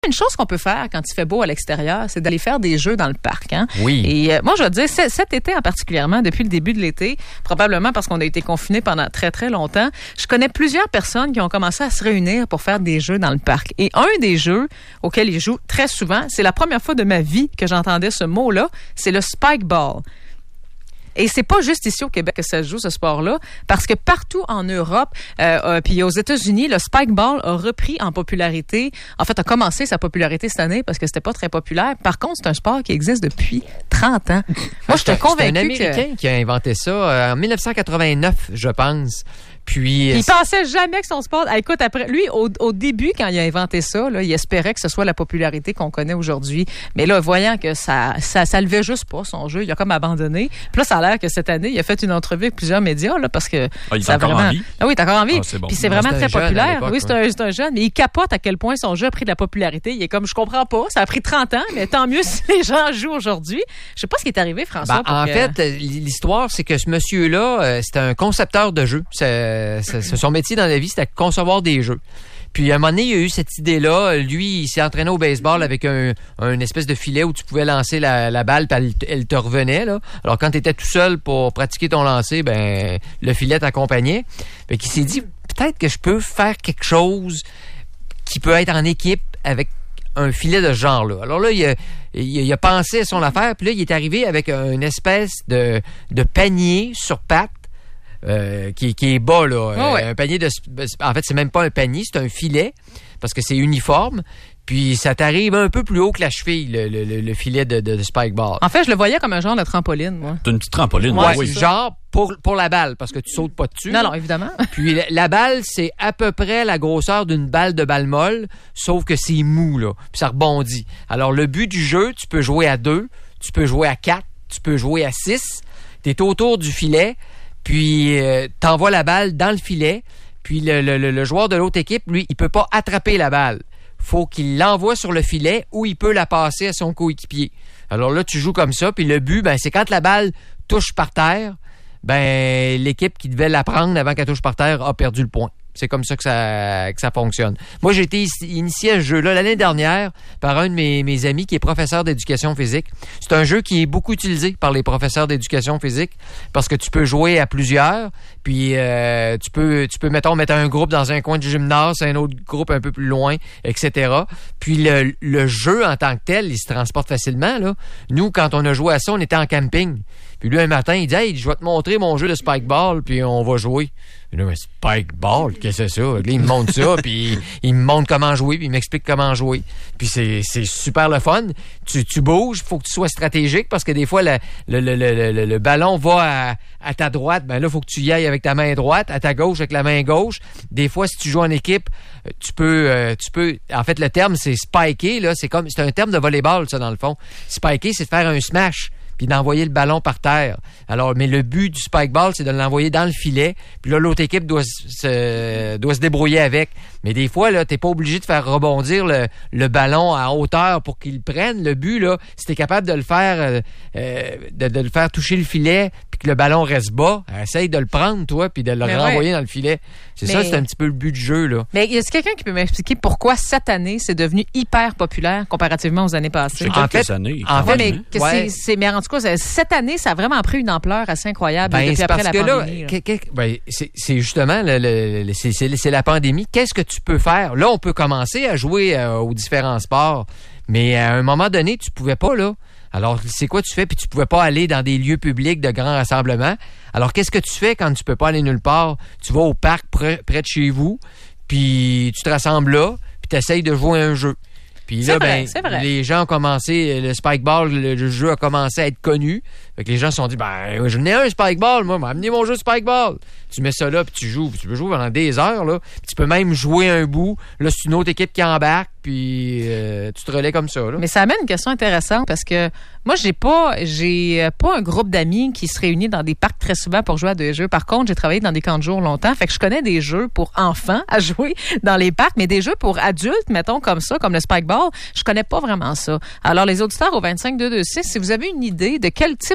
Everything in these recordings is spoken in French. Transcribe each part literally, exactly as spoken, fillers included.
Une chose qu'on peut faire quand il fait beau à l'extérieur, c'est d'aller faire des jeux dans le parc. Hein? Oui. Et euh, moi, je veux dire, c- cet été en particulièrement, depuis le début de l'été, probablement parce qu'on a été confinés pendant très, très longtemps, je connais plusieurs personnes qui ont commencé à se réunir pour faire des jeux dans le parc. Et un des jeux auxquels ils jouent très souvent, c'est la première fois de ma vie que j'entendais ce mot-là, c'est le spike ball. Et c'est pas juste ici au Québec que ça se joue, ce sport-là, parce que partout en Europe, euh, euh, puis aux États-Unis, le spike ball a repris en popularité. En fait, a commencé sa popularité cette année parce que c'était pas très populaire. Par contre, c'est un sport qui existe depuis trente ans. Moi, je suis convaincue que... C'est un Américain que... qui a inventé ça euh, en dix-neuf cent quatre-vingt-neuf, je pense. Puis, il pensait jamais que son sport... Ah, écoute, après, lui, au, au début, quand il a inventé ça, là, il espérait que ce soit la popularité qu'on connaît aujourd'hui. Mais là, voyant que ça, ça, ça levait juste pas son jeu, il a comme abandonné. Puis là, ça a l'air que cette année, il a fait une entrevue avec plusieurs médias, là, parce que... Ah, il est ça encore vraiment... en vie? Ah oui, il est encore en vie. Ah, c'est bon. Puis c'est Non, vraiment c'est un très jeune à populaire. l'époque, Oui, c'est ouais. un, c'est un jeune, mais il capote à quel point son jeu a pris de la popularité. Il est comme, je comprends pas, ça a pris trente ans, mais tant mieux si les gens jouent aujourd'hui. Je sais pas ce qui est arrivé, François. Ben, en que... fait, l'histoire, c'est que ce monsieur-là, euh, c'était un concepteur de jeux. C'est, c'est, c'est son métier dans la vie, c'était concevoir des jeux. Puis à un moment donné, il a eu cette idée-là. Lui, il s'est entraîné au baseball avec un, un espèce de filet où tu pouvais lancer la, la balle, puis elle, elle te revenait. Là. Alors quand tu étais tout seul pour pratiquer ton lancer, ben le filet t'accompagnait. Fait qu'il s'est dit, peut-être que je peux faire quelque chose qui peut être en équipe avec un filet de ce genre-là. Alors là, il a, il a, il a pensé à son affaire, puis là, il est arrivé avec une espèce de, de panier sur pattes. Euh, qui, qui est bas, là. Oh ouais. Un panier de... En fait, c'est même pas un panier, c'est un filet, parce que c'est uniforme. Puis ça t'arrive un peu plus haut que la cheville, le, le, le filet de, de, de spike ball. En fait, je le voyais comme un genre de trampoline, moi. C'est une petite trampoline, Ouais, oui. genre pour, pour la balle, parce que tu sautes pas dessus. Non, non, évidemment. Puis la, la balle, c'est à peu près la grosseur d'une balle de balle molle, sauf que c'est mou, là. Puis ça rebondit. Alors, le but du jeu, tu peux jouer à deux, tu peux jouer à quatre, tu peux jouer à six. T'es autour du filet, puis euh, t'envoies la balle dans le filet, puis le, le, le joueur de l'autre équipe, lui, il peut pas attraper la balle. Faut qu'il l'envoie sur le filet ou il peut la passer à son coéquipier. Alors là, tu joues comme ça, puis le but, ben, c'est quand la balle touche par terre, ben l'équipe qui devait la prendre avant qu'elle touche par terre a perdu le point. C'est comme ça que ça, que ça fonctionne. Moi, j'ai été initié à ce jeu-là l'année dernière par un de mes, mes amis qui est professeur d'éducation physique. C'est un jeu qui est beaucoup utilisé par les professeurs d'éducation physique parce que tu peux jouer à plusieurs, puis euh, tu peux, tu peux mettons, mettre un groupe dans un coin du gymnase, un autre groupe un peu plus loin, et cetera. Puis le, le jeu en tant que tel, il se transporte facilement, là. Nous, quand on a joué à ça, on était en camping. Puis lui, un matin, il dit « Hey, je vais te montrer mon jeu de spike ball, puis on va jouer. » Je dis « Mais spike ball, qu'est-ce que c'est ça? » Là, il me montre ça, puis il me montre comment jouer, puis il m'explique comment jouer. Puis c'est, c'est super le fun. Tu, tu bouges, il faut que tu sois stratégique, parce que des fois, le, le, le, le, le, le ballon va à, à ta droite, ben là, il faut que tu y ailles avec ta main droite, à ta gauche avec la main gauche. Des fois, si tu joues en équipe, tu peux... Euh, tu peux. En fait, le terme, c'est spiker, là. C'est comme c'est un terme de volleyball, ça, dans le fond. Spiker, c'est de faire un smash, puis d'envoyer le ballon par terre. Alors, mais le but du spike ball, c'est de l'envoyer dans le filet, puis là, l'autre équipe doit se, doit se débrouiller avec. Mais des fois, là, t'es pas obligé de faire rebondir le, le ballon à hauteur pour qu'il le prenne. Le but, là, si t'es capable de le faire, euh, de, de le faire toucher le filet, puis que le ballon reste bas, essaye de le prendre, toi, puis de le Mais renvoyer ouais. dans le filet. C'est Mais... ça, c'est un petit peu le but du jeu, là. Mais y a quelqu'un qui peut m'expliquer pourquoi cette année, c'est devenu hyper populaire comparativement aux années passées? C'est En quelques fait, années. en Ouais, fait, mais, hein? que ouais. c'est, c'est, mais en tout cas, cette année, ça a vraiment pris une ampleur assez incroyable Ben, depuis c'est après parce la que là, pandémie. Là. que- que- ben, c'est, c'est justement le, le- le- c'est, c'est, c'est la pandémie. Qu'est-ce que tu peux faire? Là, on peut commencer à jouer euh, aux différents sports, mais à un moment donné, tu pouvais pas, là. Alors, c'est quoi tu fais? Puis tu pouvais pas aller dans des lieux publics de grands rassemblements. Alors, qu'est-ce que tu fais quand tu peux pas aller nulle part? Tu vas au parc près, près de chez vous, puis tu te rassembles là, puis tu essayes de jouer à un jeu. Puis C'est là, vrai, ben, c'est vrai. les gens ont commencé, le spike ball, le, le jeu a commencé à être connu. Fait que les gens se sont dit, ben, je n'ai un spike ball, moi, amenez mon jeu spike ball. Tu mets ça là, puis tu joues. Puis tu peux jouer pendant des heures, là. Puis tu peux même jouer un bout. Là, c'est une autre équipe qui embarque, puis euh, tu te relais comme ça, là. Mais ça amène une question intéressante parce que moi, j'ai pas, j'ai pas un groupe d'amis qui se réunit dans des parcs très souvent pour jouer à des jeux. Par contre, j'ai travaillé dans des camps de jour longtemps, fait que je connais des jeux pour enfants à jouer dans les parcs, mais des jeux pour adultes, mettons comme ça, comme le spike ball, je connais pas vraiment ça. Alors, les auditeurs au vingt-cinq deux deux six, si vous avez une idée de quel type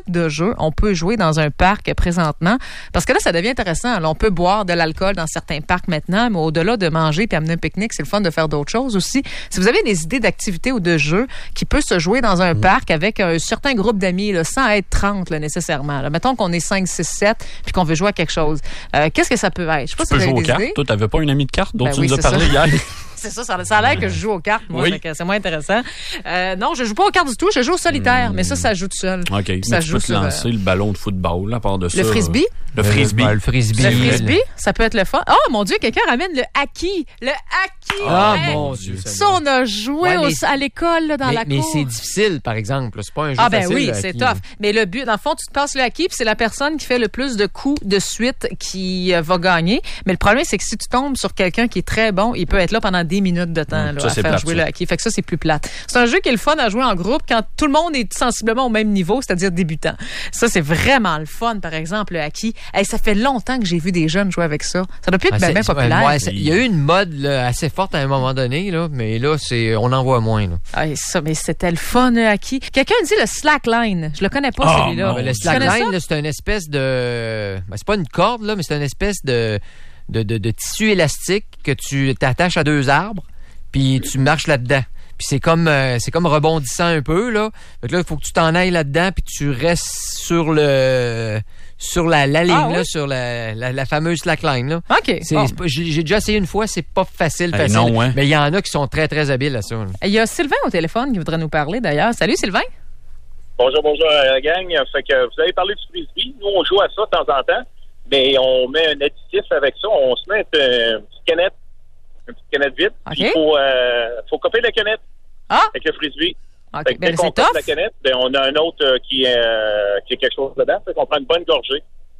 type de jeu on peut jouer dans un parc présentement? Parce que là, ça devient intéressant. Là, on peut boire de l'alcool dans certains parcs maintenant, mais au-delà de manger puis amener un pique-nique, c'est le fun de faire d'autres choses aussi. Si vous avez des idées d'activités ou de jeux qui peuvent se jouer dans un mmh. parc avec un certain groupe d'amis, là, sans être trente là, nécessairement. Là. Mettons qu'on est cinq, six, sept puis qu'on veut jouer à quelque chose. Euh, qu'est-ce que ça peut être? Je sais pas tu si vous peux avez jouer des aux cartes. idées. Toi, t'avais pas une amie de cartes dont ben tu oui, nous as parlé ça. hier? C'est ça, ça, ça a l'air que je joue aux cartes, moi, oui. fait que c'est moins intéressant. Euh, non, je joue pas aux cartes du tout, je joue au solitaire, mmh. mais ça, ça joue tout seul. OK, ça mais joue tu peux te lancer euh... le ballon de football, à part de ça. Le frisbee? Le frisbee. Le, le frisbee. Le frisbee, ça peut être le fun. Oh, mon Dieu, quelqu'un ramène le hockey. Le hockey! Ah, ouais. mon Dieu. Ça, ça on a joué ouais, au, à l'école, là, dans mais, la mais cour. c'est difficile, par exemple. C'est pas un jeu Ah, ben facile, oui, le c'est hockey. tough. Mais le but, dans le fond, tu te passes le hockey, puis c'est la personne qui fait le plus de coups de suite qui euh, va gagner. Mais le problème, c'est que si tu tombes sur quelqu'un qui est très bon, il peut être là pendant dix minutes de temps, mmh, là, ça, à faire plate, jouer ça. le hockey. Fait que ça, c'est plus plate. C'est un jeu qui est le fun à jouer en groupe quand tout le monde est sensiblement au même niveau, c'est-à-dire débutant. Ça, c'est vraiment le fun, par exemple, le hockey. Hey, ça fait longtemps que j'ai vu des jeunes jouer avec ça. Ça doit plus être ah, bien populaire. Ouais, il y a eu une mode là, assez forte à un moment donné, là, mais là, c'est, on en voit moins. Là. Ah, ça, mais c'était le fun, le hockey. Quelqu'un dit le slackline. Je le connais pas, oh, celui-là. Le slackline, là, c'est une espèce de... Ben, c'est pas une corde, là, mais c'est une espèce de, de, de, de tissu élastique que tu t'attaches à deux arbres, puis tu marches là-dedans. Puis c'est comme euh, c'est comme rebondissant un peu, là. Fait que là, il faut que tu t'en ailles là-dedans, puis tu restes sur le... sur la, la ligne, ah, là, oui? sur la, la, la fameuse slackline, là. OK. C'est, Bon. c'est pas, j'ai, j'ai déjà essayé une fois, c'est pas facile, hey, facile. non, hein? Mais il y en a qui sont très, très habiles à ça. Là. Il y a Sylvain au téléphone qui voudrait nous parler, d'ailleurs. Salut, Sylvain. Bonjour, bonjour, la gang. Fait que vous avez parlé du frisbee. Nous, on joue à ça de temps en temps, mais on met un additif avec ça. On se met une petite canette, une petite canette vide. OK. Il faut, euh, faut couper la canette Ah! avec le frisbee. OK. Fait que Ben, dès qu'on c'est coupe tough. la canette, ben, on a un autre euh, qui, euh, qui a quelque chose dedans. Fait qu'on prend une bonne gorgée.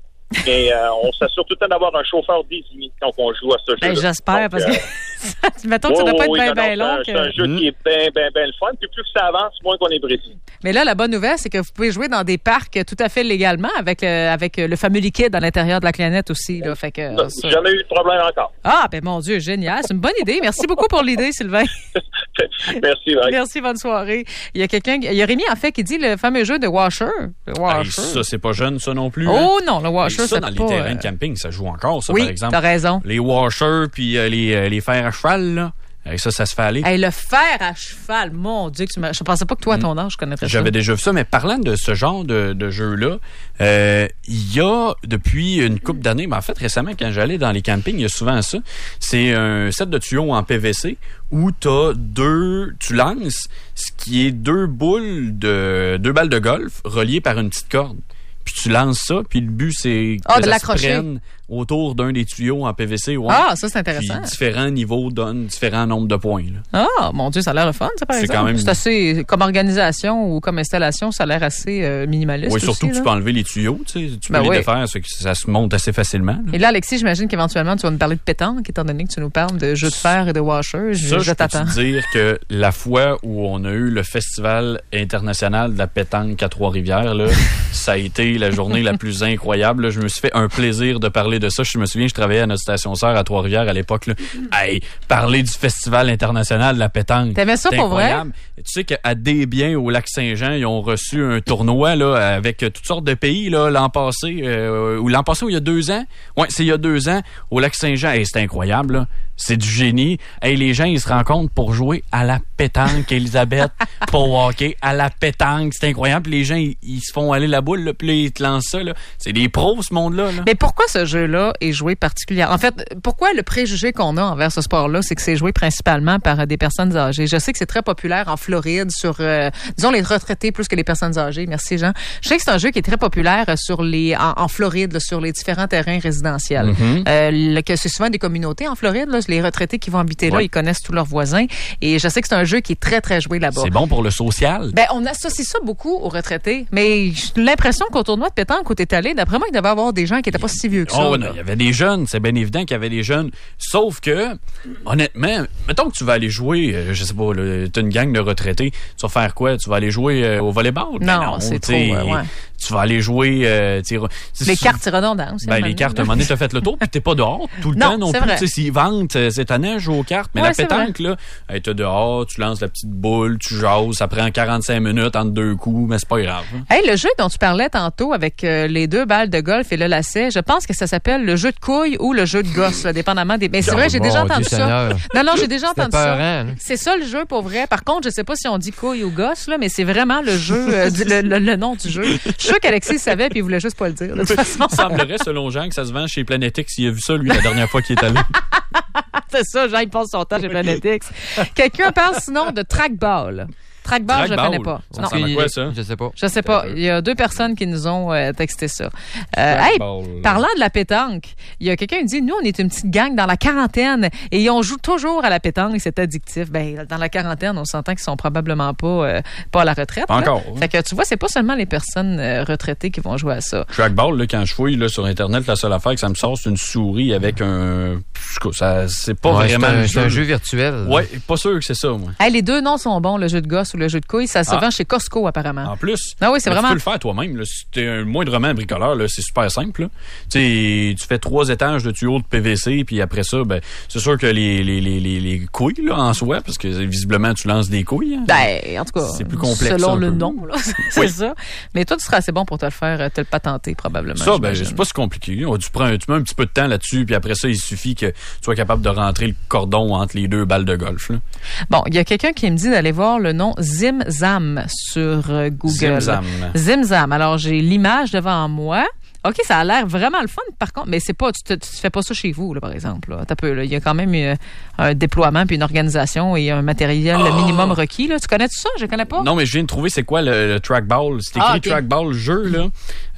Et euh, on s'assure tout le temps d'avoir un chauffeur désigné quand on joue à ce jeu. Ben, j'espère, Donc, parce que mettons que oui, ça doit pas oui, être non, bien, bien non, long. c'est que- un, c'est un jeu Mm. qui est bien, bien, bien le fun. Puis plus ça avance, moins qu'on est précis. Mais là, la bonne nouvelle, c'est que vous pouvez jouer dans des parcs tout à fait légalement avec le, avec le fameux liquide à l'intérieur de la clanette aussi. Là. Fait que, Non, ça- jamais eu de problème encore. Ah, ben mon Dieu, génial. C'est une bonne idée. Merci beaucoup pour l'idée, Sylvain. Merci, bye. Merci, bonne soirée. Il y a quelqu'un, il y a Rémi, en fait, qui dit le fameux jeu de Washer. Le Hey, Washer. ça, c'est pas jeune, ça non plus. hein? Oh non, le Washer, Hey, ça, c'est dans les pas, terrains euh, de camping, ça joue encore, ça, Oui, par exemple. t'as raison. Les washers puis euh, les, euh, les fers à cheval, là. Hey, ça, ça se fait aller. Hey, le fer à cheval, mon Dieu, que tu m'as- je pensais pas que toi, à ton âge, je connaîtrais ça. J'avais déjà vu ça, mais parlant de ce genre de, de jeu-là, euh, il y a depuis une couple d'années, mais en fait récemment, quand j'allais dans les campings, il y a souvent ça. C'est un set de tuyaux en P V C où t'as deux, tu lances ce qui est deux boules de deux balles de golf reliées par une petite corde. Puis tu lances ça, puis le but c'est Ah, que de ça se l'accrocher. prenne autour d'un des tuyaux en P V C. Ouais. Ah, ça, c'est Puis intéressant. différents niveaux donnent différents nombres de points. Là. Ah, mon Dieu, ça a l'air le fun, ça, par C'est exemple. quand même- C'est assez, comme organisation ou comme installation, ça a l'air assez euh, minimaliste. Oui, surtout aussi, que tu là. peux enlever les tuyaux, tu sais, tu Ben peux oui. les défaire, ça fait que ça se monte assez facilement. là. Et là, Alexis, j'imagine qu'éventuellement, tu vas nous parler de pétanque, étant donné que tu nous parles de jeux de fer et de washer. Je, Ça, je je peux t'attends. te dire que la fois où on a eu le Festival international de la pétanque à Trois-Rivières, là, ça a été la journée la plus incroyable. là. Je me suis fait un plaisir de parler de ça. Je me souviens, je travaillais à notre station sœur à Trois-Rivières à l'époque. Là. Hey, parler du Festival international de la pétanque. T'aimais ça c'est pour vrai? incroyable. Tu sais qu'à Desbiens, au Lac-Saint-Jean, ils ont reçu un tournoi là, avec toutes sortes de pays là, l'an passé, euh, ou l'an passé ou il y a deux ans. Ouais, c'est il y a deux ans, au Lac-Saint-Jean. Hey, c'est incroyable, là. C'est du génie. Hey, les gens, ils se rencontrent pour jouer à la pétanque, Elisabeth, pour hockey, à la pétanque. C'est incroyable. Puis les gens, ils, ils se font aller la boule, là, puis là, ils te lancent ça. Là. C'est des pros, ce monde-là. Là. Mais pourquoi ce jeu-là est joué particulièrement? En fait, pourquoi le préjugé qu'on a envers ce sport-là, c'est que c'est joué principalement par euh, des personnes âgées? Je sais que c'est très populaire en Floride, sur, euh, disons, les retraités plus que les personnes âgées. Merci, Jean. Je sais que c'est un jeu qui est très populaire euh, sur les, en, en Floride, là, sur les différents terrains résidentiels. Mm-hmm. Euh, le- que c'est souvent des communautés en Floride, là, les retraités qui vont habiter là, Ouais. ils connaissent tous leurs voisins. Et je sais que c'est un jeu qui est très, très joué là-bas. C'est bon pour le social. Ben, on associe ça beaucoup aux retraités. Mais j'ai l'impression qu'au tournoi de pétanque où t'es allé, d'après moi, il devait y avoir des gens qui étaient pas si vieux que ça. Oh, là. non, il y avait des jeunes, c'est bien évident qu'il y avait des jeunes. Sauf que, honnêtement, mettons que tu vas aller jouer, euh, je sais pas, là, t'as une gang de retraités, tu vas faire quoi? Tu vas aller jouer euh, au volleyball? Ben Non, c'est t'sais, trop, euh, ouais. Tu vas aller jouer... Euh, les cartes, c'est redondant aussi. Ben, les cartes, à un moment donné, t'as fait le tour, puis t'es pas dehors tout le non, temps non c'est plus. Vrai. S'ils vendent, c'est étonnant, jouer aux cartes. Mais ouais, la pétanque, là, hey, t'es dehors, tu lances la petite boule, tu jases, ça prend quarante-cinq minutes entre deux coups, mais c'est pas grave. Hein. Hey, le jeu dont tu parlais tantôt avec euh, les deux balles de golf et le lacet, je pense que ça s'appelle le jeu de couilles ou le jeu de gosse, là, dépendamment des... Mais c'est vrai, j'ai déjà entendu ça. Seigneur. Non, non, j'ai déjà entendu ça. Peurant, c'est ça le jeu, pour vrai. Par contre, je sais pas si on dit couille ou gosse, là, mais c'est vraiment le jeu, euh, du, le, le, le nom du jeu. Je suis sûr qu'Alexis savait puis il voulait juste pas le dire. De toute façon. Il semblerait, selon Jean, que ça se vend chez Planetix. Il a vu ça, lui, la dernière fois qu'il est allé. C'est ça, Jean, il passe son temps chez Planetix. Quelqu'un parle sinon de trackball. Trackball, je ne connais pas. Non. Ça quoi, ça? Je sais pas. Je sais pas. Il y a deux personnes qui nous ont euh, texté ça. Euh, hey, parlant de la pétanque, il y a quelqu'un qui dit, nous, on est une petite gang dans la quarantaine et on joue toujours à la pétanque, c'est addictif. Ben, dans la quarantaine, on s'entend qu'ils sont probablement pas, euh, pas à la retraite. Pas encore. Fait que tu vois, c'est pas seulement les personnes euh, retraitées qui vont jouer à ça. Trackball, là, quand je fouille là, sur Internet, la seule affaire que ça me sort, c'est une souris avec un... Ça, c'est pas ouais, vraiment c'est un, un, jeu. un jeu virtuel. Ouais, pas sûr que c'est ça, moi. Hey, les deux noms sont bons, le jeu de gosse ou le jeu de couilles. Ça se ah. vend chez Costco, apparemment. En plus. Ah oui, c'est vraiment... Tu peux le faire toi-même. Là. Si t'es un moindrement bricoleur, là, c'est super simple. Là. Tu fais trois étages de tuyaux de P V C, puis après ça, ben, c'est sûr que les, les, les, les, les couilles, là, en soi, parce que visiblement, tu lances des couilles. Hein, ben, en tout cas, c'est plus complexe. Selon le peu. nom, là, c'est oui. ça. Mais toi, tu seras assez bon pour te le faire, te le patenter, probablement. Ça, ben, c'est pas si compliqué. Tu, prends, tu mets un petit peu de temps là-dessus, puis après ça, il suffit que tu sois capable de rentrer le cordon entre les deux balles de golf. Là. Bon, il y a quelqu'un qui me dit d'aller voir le nom Zimzam sur euh, Google. Zimzam. Zimzam. Alors, j'ai l'image devant moi. OK, ça a l'air vraiment le fun, par contre, mais c'est pas, tu, te, tu fais pas ça chez vous, là, par exemple. Là. T'as peu, là. Il y a quand même euh, un déploiement, puis une organisation et un matériel oh! minimum requis. Là. Tu connais tout ça? Je connais pas. Non, mais je viens de trouver c'est quoi le, le trackball. C'est écrit ah, okay. trackball jeu, là.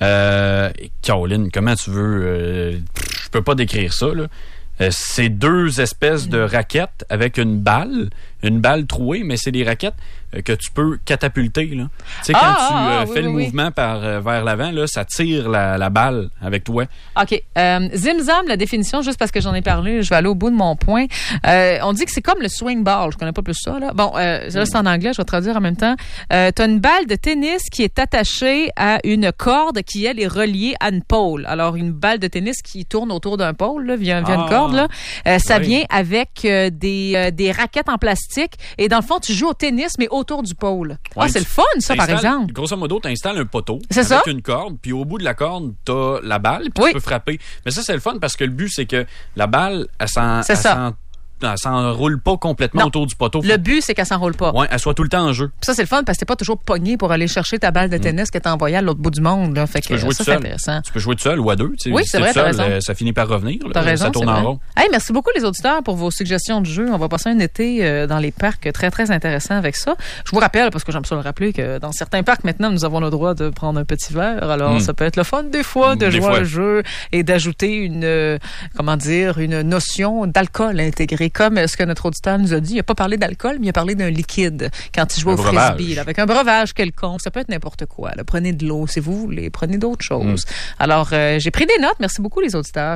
Euh, Caroline, comment tu veux... Euh, je peux pas décrire ça, là. Euh, c'est deux espèces de raquettes avec une balle, une balle trouée, mais c'est des raquettes euh, que tu peux catapulter. Tu sais, quand ah, tu euh, ah, fais oui, le oui, mouvement oui. par euh, vers l'avant, là, ça tire la, la balle avec toi. OK. Euh, Zimzam, la définition, juste parce que j'en ai parlé, je vais aller au bout de mon point. Euh, on dit que c'est comme le swing ball. Je connais pas plus ça. Là. Bon, euh, là, c'est en anglais, je vais traduire en même temps. Euh, tu as une balle de tennis qui est attachée à une corde qui, elle, est reliée à une pôle. Alors, une balle de tennis qui tourne autour d'un pôle, là, via, via ah, une corde, là. Euh, ça oui. vient avec euh, des, euh, des raquettes en plastique. Et dans le fond, tu joues au tennis, mais autour du pôle. Ah, oui, c'est le fun, ça, par exemple. Grosso modo, tu installes un poteau c'est avec ça? une corde, puis au bout de la corde, tu as la balle, puis oui. tu peux frapper. Mais ça, c'est le fun parce que le but, c'est que la balle, elle s'en... C'est elle ça. S'en... Elle s'enroule pas complètement non. autour du poteau. Le but, c'est qu'elle s'enroule pas. Oui, elle soit tout le temps en jeu. Puis ça, c'est le fun parce que t'es pas toujours pogné pour aller chercher ta balle de tennis mm. que t'as envoyée à l'autre bout du monde. Là. Fait tu que peux jouer ça, tout c'est seul. intéressant. Tu peux jouer tout seul ou à deux. Oui, c'est vrai, seul, t'as raison. Euh, ça finit par revenir. T'as là, raison, ça tourne en rond. Hey, merci beaucoup les auditeurs pour vos suggestions de jeux. On va passer un été euh, dans les parcs très, très intéressant avec ça. Je vous rappelle, parce que j'aime ça le rappeler, que dans certains parcs, maintenant, nous avons le droit de prendre un petit verre. Alors, mm. ça peut être le fun des fois de des jouer fois. à un jeu et d'ajouter une, euh, comment dire, une notion d'alcool intégrée. Comme ce que notre auditeur nous a dit. Il n'a pas parlé d'alcool, mais il a parlé d'un liquide quand il joue un au breuvage. frisbee, là, avec un breuvage quelconque. Ça peut être n'importe quoi. Là. Prenez de l'eau si vous voulez. Prenez d'autres choses. Mm. Alors, euh, j'ai pris des notes. Merci beaucoup les auditeurs.